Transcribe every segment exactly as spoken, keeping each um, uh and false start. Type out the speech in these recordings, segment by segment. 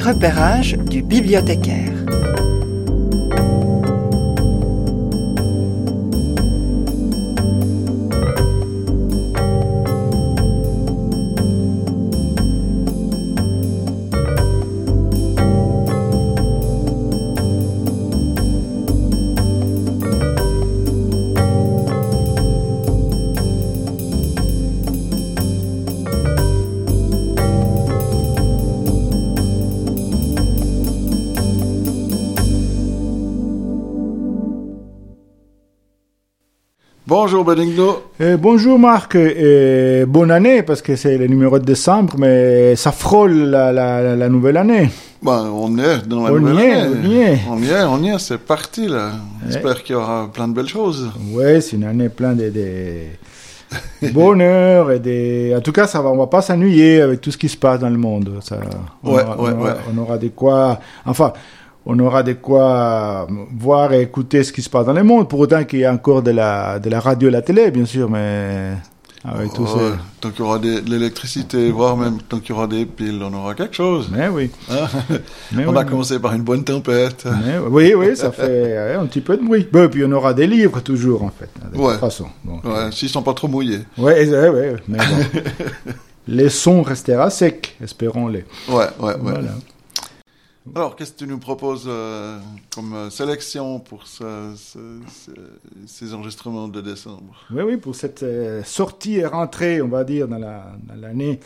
repérage du bibliothécaire. Bonjour Benigno. Euh, bonjour Marc, et bonne année parce que c'est le numéro de décembre, mais ça frôle la, la, la nouvelle année. Ben, on est dans la on nouvelle y est, année. On y est, on y est, on y est, c'est parti là. Ouais. J'espère qu'il y aura plein de belles choses. Oui, c'est une année pleine de, de bonheur et de... En tout cas, ça va, on va pas s'ennuyer avec tout ce qui se passe dans le monde. Ça, on, ouais, aura, ouais, on, aura, ouais. on aura de quoi... Enfin... On aura de quoi voir et écouter ce qui se passe dans le monde, pour autant qu'il y a encore de la, de la radio et la télé, bien sûr, mais avec oh, tout ça. Tant qu'il y aura de, de l'électricité, voire même tant qu'il y aura des piles, on aura quelque chose. Mais oui. Hein mais on oui, a mais... commencé par une bonne tempête. Mais oui, oui, ça fait un petit peu de bruit. Et puis on aura des livres toujours, en fait, de ouais. toute façon. Donc, ouais, euh... s'ils ne sont pas trop mouillés. Oui, ouais, ouais, mais bon. Les sons restera secs, espérons-les. Ouais, ouais, ouais. Voilà. Alors, qu'est-ce que tu nous proposes euh, comme euh, sélection pour ce, ce, ce, ces enregistrements de décembre? Oui, oui, pour cette euh, sortie et rentrée, on va dire, dans, la, dans l'année.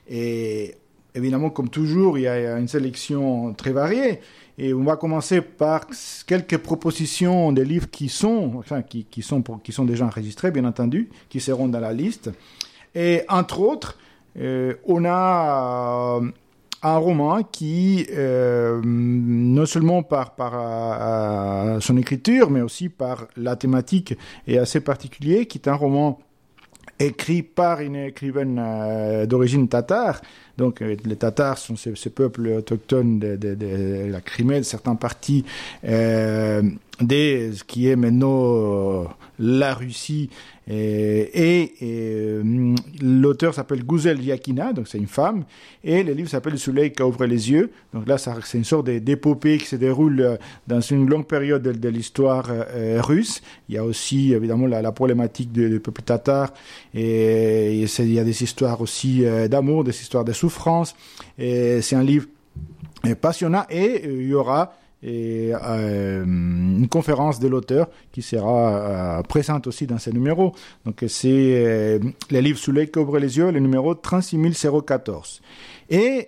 Et évidemment, comme toujours, il y a une sélection très variée. Et on va commencer par quelques propositions de livres qui sont, enfin, qui, qui sont, pour, qui sont déjà enregistrés, bien entendu, qui seront dans la liste. Et entre autres, euh, on a... Euh, un roman qui, euh, non seulement par, par euh, son écriture, mais aussi par la thématique, est assez particulier, qui est un roman écrit par une écrivaine euh, d'origine tatare. Donc, euh, les Tatars sont ces, ces peuples autochtones de, de, de la Crimée, de certaines parties euh, de ce qui est maintenant euh, la Russie. Et, et, et euh, l'auteur s'appelle Güzel Yakina, donc c'est une femme, et le livre s'appelle Le soleil qui ouvre les yeux. Donc là, ça, c'est une sorte d'épopée qui se déroule dans une longue période de, de l'histoire euh, russe. Il y a aussi évidemment la, la problématique du, du peuple tatar, et, et il y a des histoires aussi euh, d'amour, des histoires de souffrance. Et c'est un livre euh, passionnant, et euh, il y aura et euh, une conférence de l'auteur qui sera euh, présente aussi dans ces numéros. Donc c'est euh, le livre Sous l'œil qui ouvre les yeux, le numéro trente-six mille quatorze. Et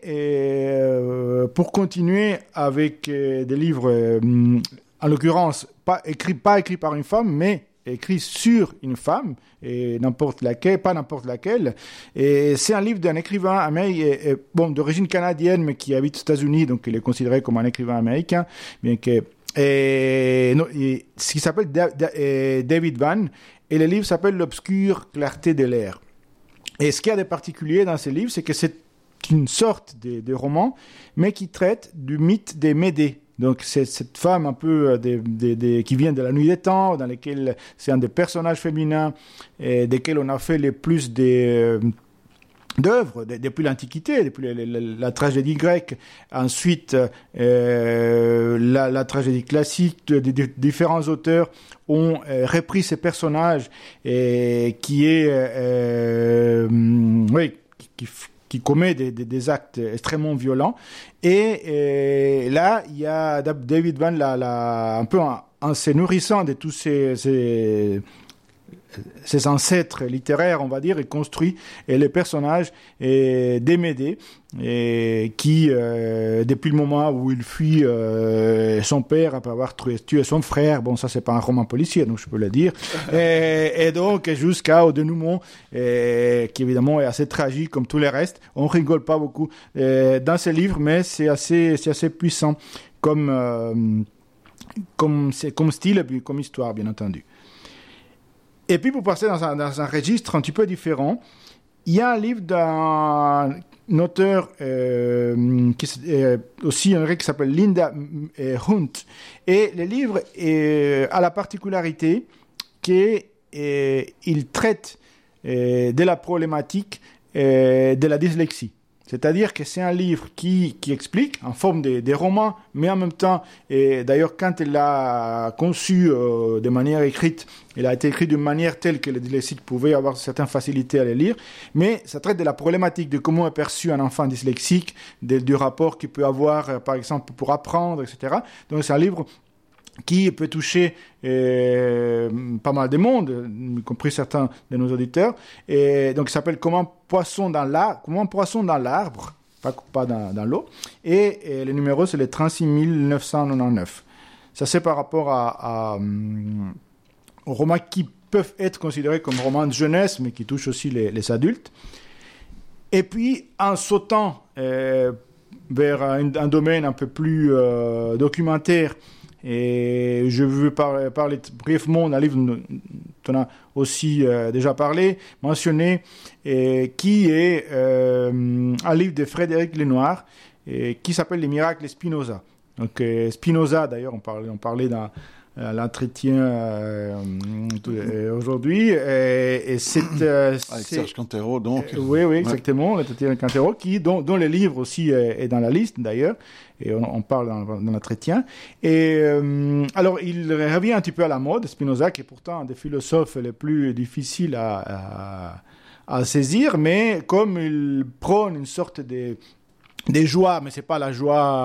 euh, pour continuer avec euh, des livres, euh, en l'occurrence pas écrits pas écrits par une femme, mais écrit sur une femme, et n'importe laquelle, pas n'importe laquelle. Et c'est un livre d'un écrivain américain, bon, d'origine canadienne, mais qui habite aux États-Unis, donc il est considéré comme un écrivain américain, bien que, et, non, et, ce qui s'appelle da, da, et David Vann, et le livre s'appelle L'obscure clarté de l'air. Et ce qu'il y a de particulier dans ce livre, c'est que c'est une sorte de, de roman, mais qui traite du mythe des Médées. Donc c'est cette femme un peu de, de, de, qui vient de la nuit des temps, dans laquelle c'est un des personnages féminins et desquels on a fait le plus de, d'œuvres de, depuis l'Antiquité, depuis la, la, la tragédie grecque, ensuite euh, la, la tragédie classique. De, de, de, différents auteurs ont euh, repris ces personnages et qui est euh, oui qui, qui qui commet des, des, des actes extrêmement violents. Et, et là, il y a David Vann, la, la, un peu en, en se nourrissant de tous ces, ces, ces ancêtres littéraires, on va dire, et construit et les personnages et des Médées, et qui, euh, depuis le moment où il fuit euh, son père après avoir tué son frère, bon, ça c'est pas un roman policier, donc je peux le dire, et, et donc jusqu'au dénouement, et, qui évidemment est assez tragique comme tous les restes. On rigole pas beaucoup et, dans ces livres, mais c'est assez, c'est assez puissant comme, euh, comme, c'est, comme style et puis comme histoire, bien entendu. Et puis pour passer dans un, dans un registre un petit peu différent, il y a un livre d'un auteur euh, qui est aussi un qui s'appelle Linda Hunt. Et le livre est, a la particularité qu'il traite euh, de la problématique euh, de la dyslexie. C'est-à-dire que c'est un livre qui, qui explique en forme des de romans, mais en même temps, et d'ailleurs quand il l'a conçu euh, de manière écrite, il a été écrit d'une manière telle que les dyslexiques pouvaient avoir certaines facilités à le lire, mais ça traite de la problématique de comment est perçu un enfant dyslexique, de, du rapport qu'il peut avoir, euh, par exemple, pour apprendre, et cetera. Donc c'est un livre qui peut toucher euh, pas mal de monde, y compris certains de nos auditeurs. Et donc, il s'appelle Comment poisson dans l'arbre, Comment poisson dans l'arbre, pas, pas dans, dans l'eau. Et, et le numéro, c'est le trente-six mille neuf cent quatre-vingt-dix-neuf. Ça, c'est par rapport à, à, um, aux romans qui peuvent être considérés comme romans de jeunesse, mais qui touchent aussi les, les adultes. Et puis, en sautant euh, vers un, un domaine un peu plus euh, documentaire, et je veux par, parler brièvement d'un livre dont on a aussi euh, déjà parlé, mentionné, et qui est euh, un livre de Frédéric Lenoir, et qui s'appelle Les miracles de Spinoza. Donc euh, Spinoza, d'ailleurs, on parlait, on parlait dans euh, l'entretien euh, euh, aujourd'hui, et, et c'est, euh, avec c'est, Serge Cantero, donc. Euh, oui, oui, exactement, ouais. L'entretien Cantero, qui, dont, dont le livre aussi est, est dans la liste, d'ailleurs. Et on, on parle dans, dans l'entretien. Et euh, alors, il revient un petit peu à la mode, Spinoza, qui est pourtant un des philosophes les plus difficiles à, à, à saisir, mais comme il prône une sorte de, de joie, mais c'est pas la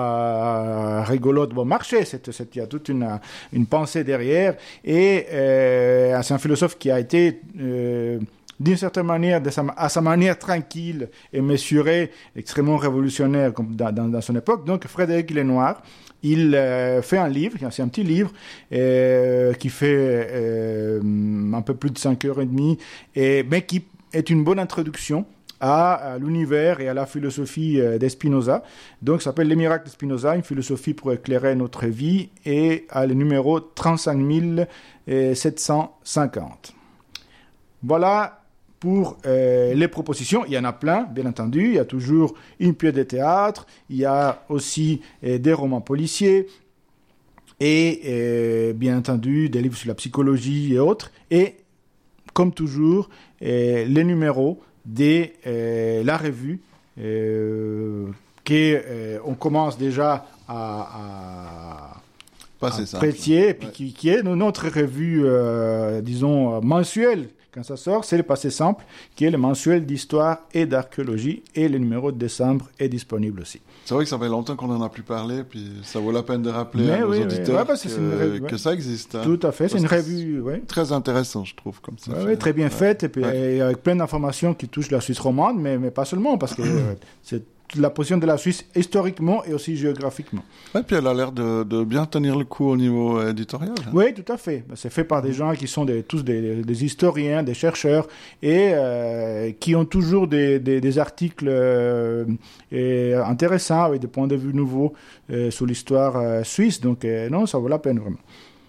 joie rigolote bon marché, c'est, c'est, il y a toute une, une pensée derrière. Et euh, c'est un philosophe qui a été... Euh, d'une certaine manière, de sa, à sa manière tranquille et mesurée, extrêmement révolutionnaire comme dans, dans, dans son époque. Donc, Frédéric Lenoir, il euh, fait un livre, c'est un petit livre, euh, qui fait euh, un peu plus de cinq heures et demie, et, mais qui est une bonne introduction à, à l'univers et à la philosophie euh, de Spinoza. Donc, ça s'appelle Les miracles de Spinoza, une philosophie pour éclairer notre vie, et à le numéro trente-cinq mille sept cent cinquante. Voilà pour euh, les propositions. Il y en a plein, bien entendu. Il y a toujours une pièce de théâtre. Il y a aussi euh, des romans policiers. Et euh, bien entendu, des livres sur la psychologie et autres. Et, comme toujours, euh, les numéros de euh, la revue euh, qu'on euh, commence déjà à... à Pas c'est apprécier, et puis ouais. qui, qui est notre revue, euh, disons, mensuelle. Quand ça sort, c'est le Passé simple, qui est le mensuel d'histoire et d'archéologie, et le numéro de décembre est disponible aussi. C'est vrai que ça fait longtemps qu'on n'en a plus parlé, puis ça vaut la peine de rappeler Mais à nos oui, auditeurs oui. Ouais, que, que, revue, ouais. que ça existe. Hein. Tout à fait, c'est une revue... Ouais. Très intéressant, je trouve, comme ça. Ouais, ouais, très bien ouais. faite, et, puis, ouais. et avec plein d'informations qui touchent la Suisse romande, mais, mais pas seulement, parce que euh, c'est la position de la Suisse historiquement et aussi géographiquement. Oui, puis elle a l'air de, de bien tenir le coup au niveau éditorial. Hein. Oui, tout à fait. C'est fait par des gens qui sont des, tous des, des historiens, des chercheurs, et euh, qui ont toujours des, des, des articles euh, et intéressants, avec des points de vue nouveaux euh, sur l'histoire euh, suisse. Donc euh, non, ça vaut la peine vraiment.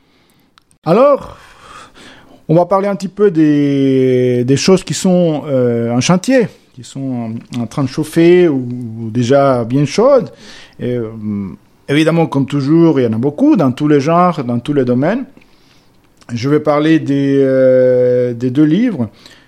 Alors, on va parler un petit peu des, des choses qui sont euh, en chantier, qui sont en train de chauffer ou, ou déjà bien chaudes. Et, euh, évidemment, comme toujours, il y en a beaucoup dans tous les genres, dans tous les domaines. Je vais parler des, euh, des deux livres.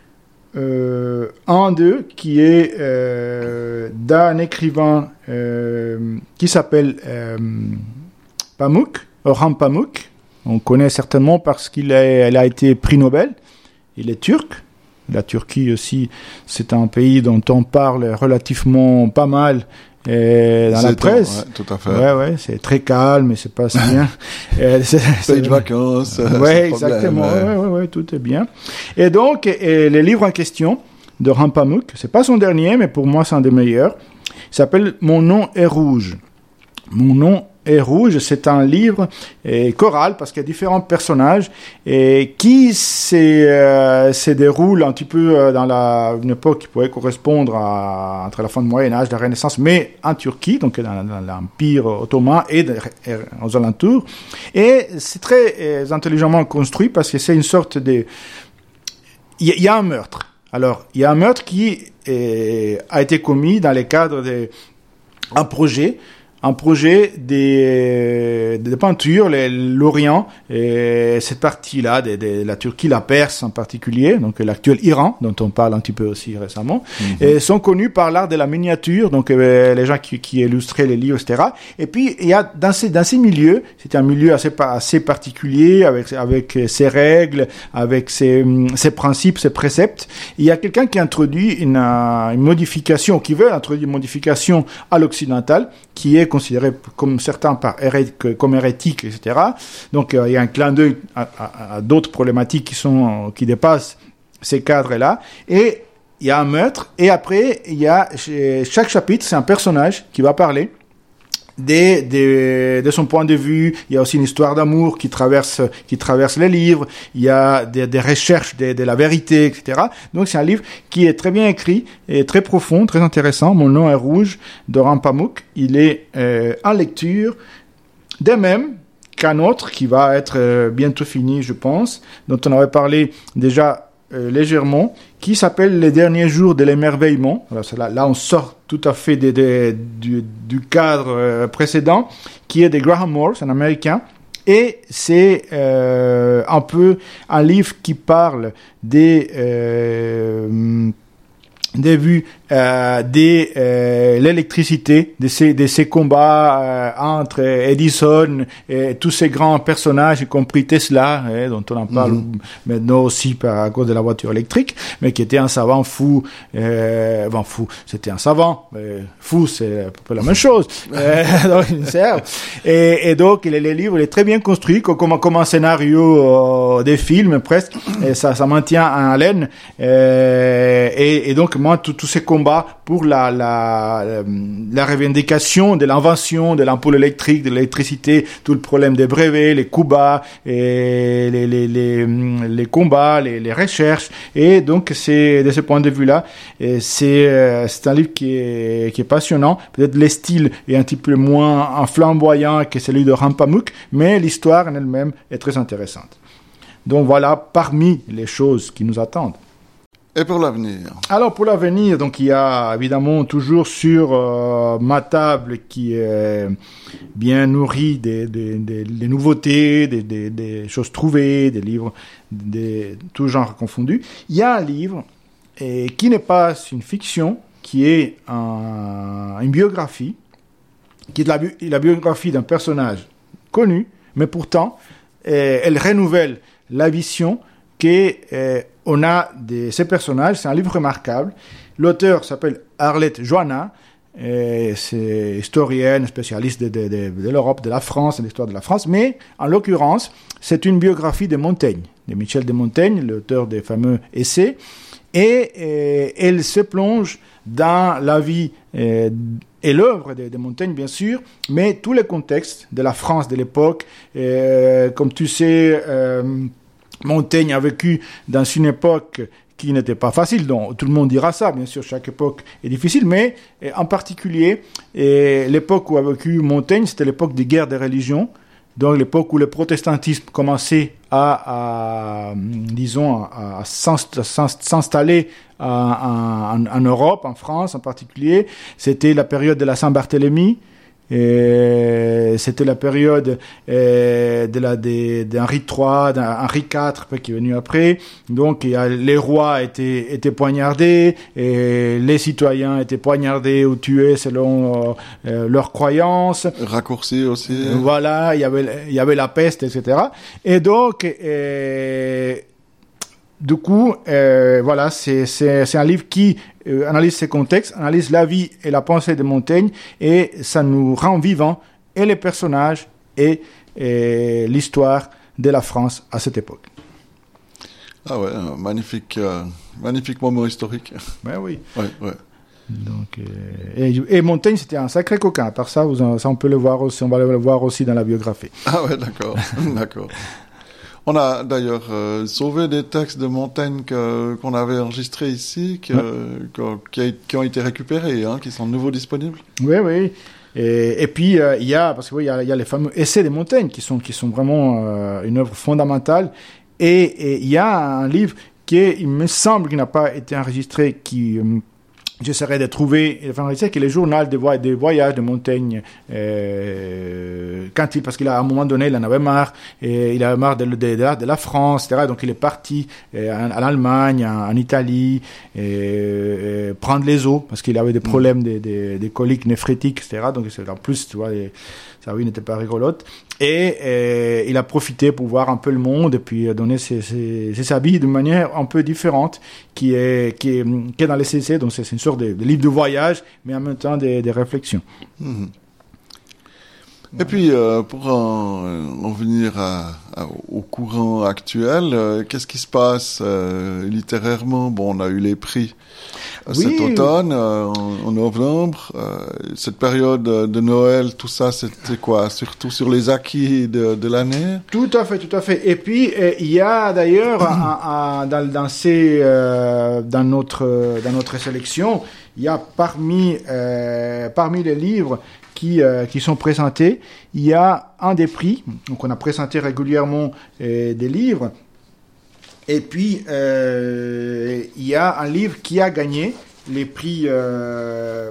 Euh, un d'eux qui est euh, d'un écrivain euh, qui s'appelle euh, Pamuk, Orhan Pamuk. On connaît certainement parce qu'il a, elle a été prix Nobel. Il est turc. La Turquie aussi, c'est un pays dont on parle relativement pas mal euh, dans c'est la presse. Ouais, tout à fait. Ouais, ouais, c'est très calme, mais c'est pas si bien. euh, c'est, c'est de vacances. Ouais, exactement. Ouais, ouais, ouais, ouais, tout est bien. Et donc, et le livre en question de Orhan Pamuk, c'est pas son dernier, mais pour moi, c'est un des meilleurs. Il s'appelle Mon nom est rouge. Mon nom est rouge, c'est un livre et choral parce qu'il y a différents personnages et qui se, euh, se déroule un petit peu dans la, une époque qui pourrait correspondre à, entre la fin du Moyen-Âge, la Renaissance, mais en Turquie, donc dans, dans l'Empire ottoman et, de, et aux alentours. Et c'est très euh, intelligemment construit parce que c'est une sorte de... Il y, y a un meurtre. Alors, il y a un meurtre qui est, a été commis dans le cadre d'un projet un projet des, de peinture, les, l'Orient, et cette partie-là, de, de la Turquie, la Perse en particulier, donc l'actuel Iran, dont on parle un petit peu aussi récemment, mm-hmm. et sont connus par l'art de la miniature, donc euh, les gens qui, qui illustraient les livres, et cetera. Et puis, il y a dans ces, dans ces milieux, c'était un milieu assez, assez particulier, avec, avec ses règles, avec ses, ses principes, ses préceptes. Il y a quelqu'un qui introduit une, une modification, qui veut introduire une modification à l'occidental, qui est considéré comme certains par hérétique, comme hérétique, et cetera. Donc euh, il y a un clin d'œil à, à, à d'autres problématiques qui sont qui dépassent ces cadres-là. Et il y a un meurtre. Et après il y a chaque chapitre, c'est un personnage qui va parler de, de, de son point de vue. Il y a aussi une histoire d'amour qui traverse, qui traverse les livres. Il y a des, des recherches de, de la vérité, et cetera. Donc c'est un livre qui est très bien écrit et très profond, très intéressant. Mon nom est Rouge, d'Orhan Pamuk. Il est euh, en lecture, de même qu'un autre qui va être euh, bientôt fini, je pense, dont on avait parlé déjà euh, légèrement, qui s'appelle Les derniers jours de l'émerveillement. Alors, là, là, on sort tout à fait de, de, du, du cadre euh, précédent, qui est de Graham Morse, un Américain. Et c'est euh, un peu un livre qui parle des, euh, des vues euh, de euh, l'électricité, de ces, de ces combats euh, entre Edison et tous ces grands personnages, y compris Tesla, eh, dont on en parle mm-hmm. maintenant aussi par, à cause de la voiture électrique, mais qui était un savant fou. Euh, bon, fou, c'était un savant. Euh, fou, c'est à peu près la même chose. euh, donc, une serve. Et, et donc, le livre il est très bien construit, comme, comme un scénario euh, des films presque. Et ça, ça maintient en haleine. Euh, et, et donc, moi, tous ces combats pour la, la, la revendication de l'invention de l'ampoule électrique, de l'électricité, tout le problème des brevets, les coups bas, et les, les, les, les combats, les, les recherches. Et donc, c'est, de ce point de vue-là, c'est, c'est un livre qui est, qui est passionnant. Peut-être le style est un petit peu moins flamboyant que celui de Orhan Pamuk, mais l'histoire en elle-même est très intéressante. Donc voilà, parmi les choses qui nous attendent. Et pour l'avenir? Alors pour l'avenir, donc il y a évidemment toujours sur euh, ma table qui est bien nourrie des, des, des, des nouveautés, des, des, des choses trouvées, des livres de tout genre confondus. Il y a un livre et, qui n'est pas une fiction, qui est un, une biographie, qui est la, la biographie d'un personnage connu, mais pourtant euh, elle renouvelle la vision que euh, on a de ces personnages. C'est un livre remarquable. L'auteur s'appelle Arlette Joanna. Et c'est historienne, spécialiste de, de, de, de l'Europe, de la France, de l'histoire de la France. Mais, en l'occurrence, c'est une biographie de Montaigne, de Michel de Montaigne, l'auteur des fameux essais. Et, et elle se plonge dans la vie et, et l'œuvre de, de Montaigne, bien sûr, mais tous les contextes de la France de l'époque. Et, comme tu sais... Euh, Montaigne a vécu dans une époque qui n'était pas facile, donc tout le monde dira ça, bien sûr, chaque époque est difficile, mais en particulier, et l'époque où a vécu Montaigne, c'était l'époque des guerres des religions, donc l'époque où le protestantisme commençait à, à disons, à, à s'installer en, en, en Europe, en France en particulier. C'était la période de la Saint-Barthélemy. Et c'était la période euh, de la de, d'Henri trois, d'Henri quatre qui est venu après. Donc il y a, les rois étaient étaient poignardés et les citoyens étaient poignardés ou tués selon euh, leurs croyances. Raccourcis aussi. Euh, voilà, il y avait il y avait la peste, et cetera. Et donc euh, du coup, euh, voilà, c'est, c'est, c'est un livre qui euh, analyse ces contextes, analyse la vie et la pensée de Montaigne, et ça nous rend vivants, et les personnages, et, et l'histoire de la France à cette époque. Ah ouais, magnifique, euh, magnifique moment historique. Ben oui. Ouais, ouais. Donc, euh, et, et Montaigne, c'était un sacré coquin. Par ça, vous en, ça, on peut le voir aussi, on va le voir aussi dans la biographie. Ah ouais, d'accord, d'accord. On a d'ailleurs euh, sauvé des textes de Montaigne que, qu'on avait enregistrés ici, que, ouais. que, qui, a, qui ont été récupérés, hein, qui sont de nouveau disponibles. Oui, oui. Et, et puis, euh, il y a, parce que oui, il y a, il y a les fameux essais de Montaigne qui sont, qui sont vraiment euh, une œuvre fondamentale. Et, et il y a un livre qui, est, il me semble, qui n'a pas été enregistré, qui... Euh, j'essaierai de trouver, enfin, je sais que les journaux des, voy- des voyages de Montaigne, euh, quand il, parce qu'à un moment donné, il en avait marre, et il avait marre de, de, de, de la France, et cetera. Donc il est parti euh, en, en Allemagne, en, en Italie, et, et prendre les eaux, parce qu'il avait des problèmes de, de, de coliques néphrétiques, et cetera. Donc en plus, tu vois, les, sa vie n'était pas rigolote. Et euh, il a profité pour voir un peu le monde et puis donner ses, ses, ses habits de manière un peu différente, qui est, qui est, qui est dans les C C. Donc c'est, c'est une sorte de, de livre de voyage, mais en même temps des, des réflexions. Mmh. Et puis, euh, pour en, en venir à, à, au courant actuel, euh, qu'est-ce qui se passe euh, littérairement? Bon, on a eu les prix euh, oui. cet automne, euh, en, en novembre. Euh, cette période de Noël, tout ça, c'était quoi? Surtout sur les acquis de, de l'année? Tout à fait, tout à fait. Et puis, il euh, y a d'ailleurs, un, un, dans, dans, ces, euh, dans, notre, dans notre sélection, il y a parmi, euh, parmi les livres Qui, euh, qui sont présentés, il y a un des prix, donc on a présenté régulièrement euh, des livres, et puis euh, il y a un livre qui a gagné les prix, euh,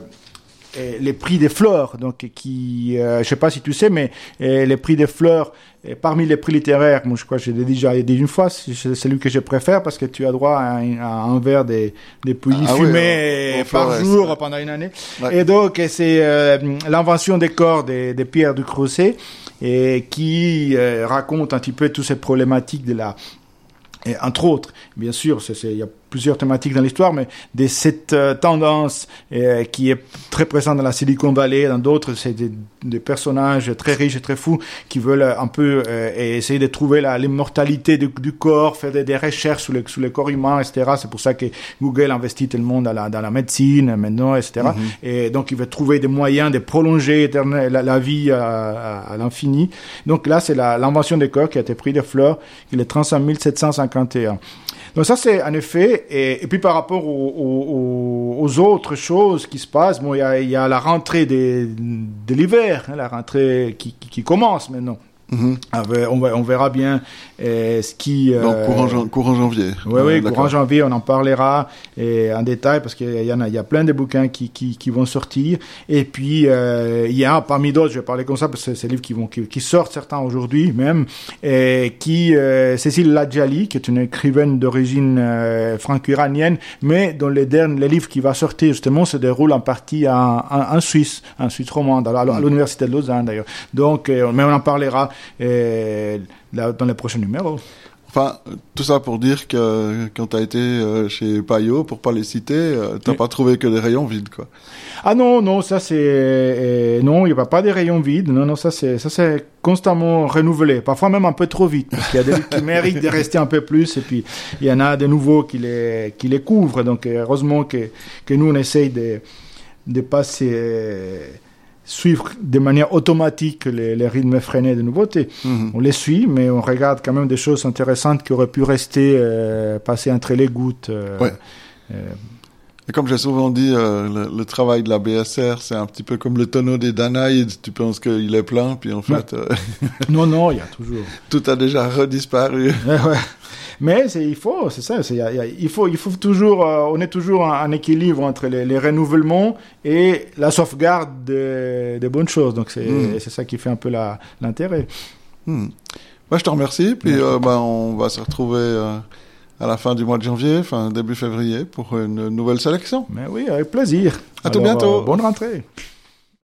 les prix des fleurs, donc qui, euh, je ne sais pas si tu sais, mais euh, les prix des fleurs, et parmi les prix littéraires, moi je crois que j'ai déjà dit une fois, c'est celui que je préfère parce que tu as droit à un, à un verre des, des pouilles ah, fumées oui, par forest, jour ouais. pendant une année. Ouais. Et donc c'est euh, l'invention des corps de, de Pierre du Creuset et qui euh, raconte un petit peu toute cette problématique de la... Et entre autres, bien sûr, c'est, c'est, il y a plusieurs thématiques dans l'histoire, mais de cette euh, tendance euh, qui est très présente dans la Silicon Valley, dans d'autres, c'est des, des personnages très riches et très fous qui veulent un peu euh, essayer de trouver la, l'immortalité du, du corps, faire des, des recherches sur, le, sur les corps humains, et cetera. C'est pour ça que Google investit tellement dans la, dans la médecine maintenant, et cetera. Mm-hmm. Et donc, il veut trouver des moyens de prolonger la, la vie à, à, à l'infini. Donc là, c'est la, l'invention des corps qui a été pris de Fleur, qui est le trente-cinq mille sept cent cinquante et un. Donc ça, c'est en effet, et, et puis par rapport aux, aux, aux autres choses qui se passent, bon, il y a, il y a la rentrée des, de l'hiver, hein, la rentrée qui, qui, qui commence maintenant. Mm-hmm. On, va, on verra bien euh, ce qui... Euh, Donc, courant, jan- courant janvier. Oui, oui, d'accord. Courant janvier, on en parlera et, en détail parce qu'il y en a, il y a plein de bouquins qui, qui, qui vont sortir. Et puis, euh, il y a parmi d'autres, je vais parler comme ça parce que c'est des livres qui, vont, qui, qui sortent, certains aujourd'hui même, et qui, euh, Cécile Ladjali, qui est une écrivaine d'origine euh, franco-iranienne, mais dont les, derniers, les livres qui va sortir, justement, se déroulent en partie en, en, en Suisse, en Suisse romande, à, à l'université de Lausanne d'ailleurs. Donc, euh, mais on en parlera Et là, dans les prochains numéros. Enfin, tout ça pour dire que quand tu as été euh, chez Payot, pour pas les citer, euh, t'as oui. pas trouvé que des rayons vides, quoi. Ah non, non, ça c'est euh, non, il n'y a pas des rayons vides. Non, non, ça c'est ça c'est constamment renouvelé. Parfois même un peu trop vite, parce qu'il y a des livres qui méritent de rester un peu plus, et puis il y en a de nouveaux qui les qui les couvrent. Donc heureusement que que nous on essaye de de passer. Euh, suivre de manière automatique les, les rythmes effrénés de nouveautés. Mm-hmm. On les suit, mais on regarde quand même des choses intéressantes qui auraient pu rester, euh, passer entre les gouttes. Euh, ouais. euh, Et comme j'ai souvent dit, euh, le, le travail de la B S R, c'est un petit peu comme le tonneau des Danaïdes. Tu penses qu'il est plein, puis en fait... Euh, non, non, il y a toujours... Tout a déjà redisparu. Ouais, ouais. Mais c'est, il faut, c'est ça, c'est, y a, y a, il faut, il faut toujours, euh, on est toujours en, en équilibre entre les, les renouvellements et la sauvegarde des de bonnes choses. Donc c'est, mmh. c'est ça qui fait un peu la, l'intérêt. Mmh. Bah, je te remercie. Puis euh, bah, on va se retrouver euh, à la fin du mois de janvier, fin début février, pour une nouvelle sélection. Mais oui, avec plaisir. À tout bientôt. Euh, bonne rentrée.